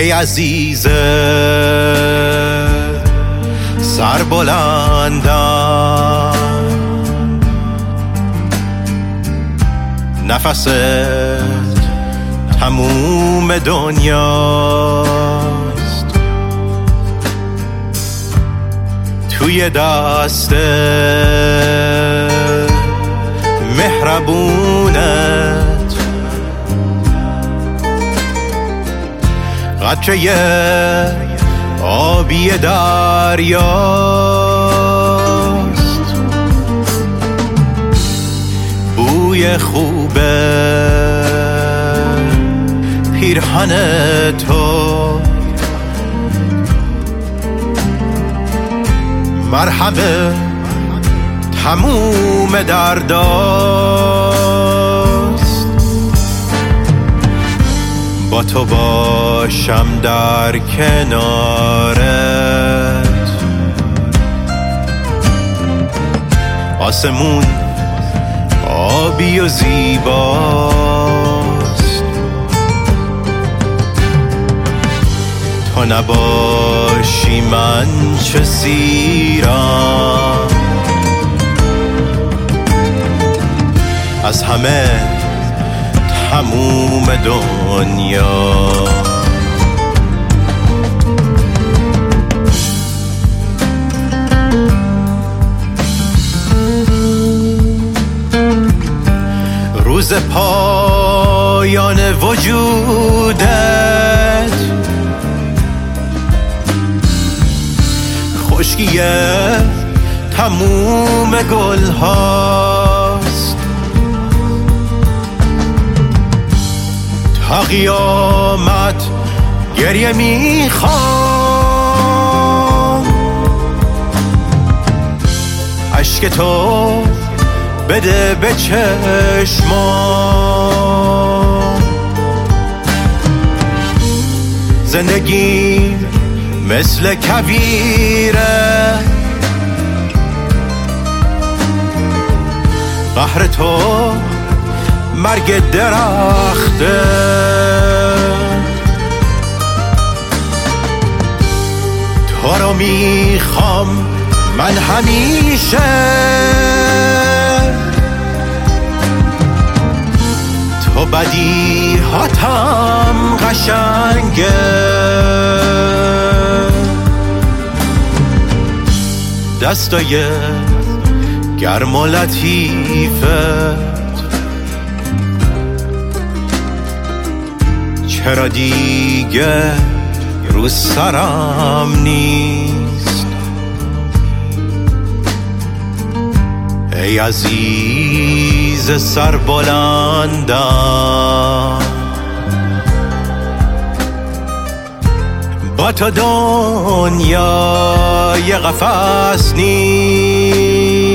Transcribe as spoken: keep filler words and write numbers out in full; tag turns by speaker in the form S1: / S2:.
S1: ای عزیز سربلندم، نفست تموم دنیاست، توی دست مهربونت قطره آبی دریاست، بوی خوبه پیرهن تو مرهم تموم درداست، با تو باشم در کنارت، آسمون آبی و زیباست، تو نباشی من چه سیرم، از همه تموم دنیا. روز پایان وجودت خشکی تموم گل هاست، تا قیامت گریه میخوام، اشک تو بده به چشمام، زندگی مثل کویره، قهر تو مرگ درخته، تو رو میخوام من همیشه، تو بدیهاتم قشنگه، دستای گرم و لطیفت چرا دیگه رو سرم نیست، ای عزیز سربلندم، با تو دنیا یه قفس نیست.